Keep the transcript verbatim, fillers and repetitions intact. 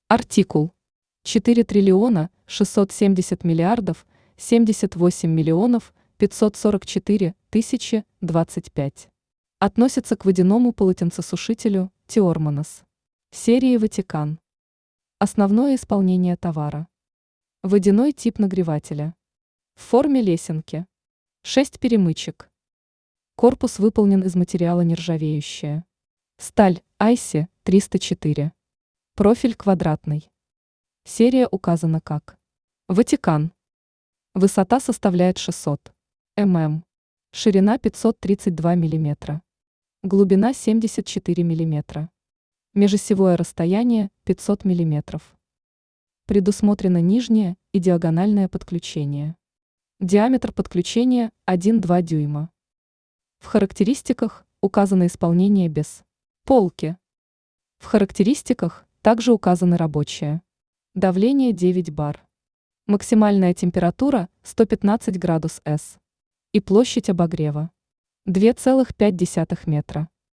Артикул четыре триллиона шестьсот семьдесят миллиардов семьдесят восемь миллионов пятьсот сорок четыре тысячи двадцать пять. Относится к водяному полотенцесушителю Тиормонос. Серии Ватикан. Основное исполнение товара. Водяной тип нагревателя. В форме лесенки. шесть перемычек. Корпус выполнен из материала нержавеющая. Сталь Айси триста четыре. Профиль квадратный. Серия указана как Ватикан. Высота составляет шестьсот мм. Ширина пятьсот тридцать два миллиметра. Глубина семьдесят четыре миллиметра. Межосевое расстояние пятьсот миллиметров. Предусмотрено нижнее и диагональное подключение. Диаметр подключения один-два дюйма. В характеристиках указано исполнение без полки. В характеристиках также указаны рабочие. Давление девять бар. Максимальная температура сто пятнадцать градусов С. И площадь обогрева два целых пять десятых метра.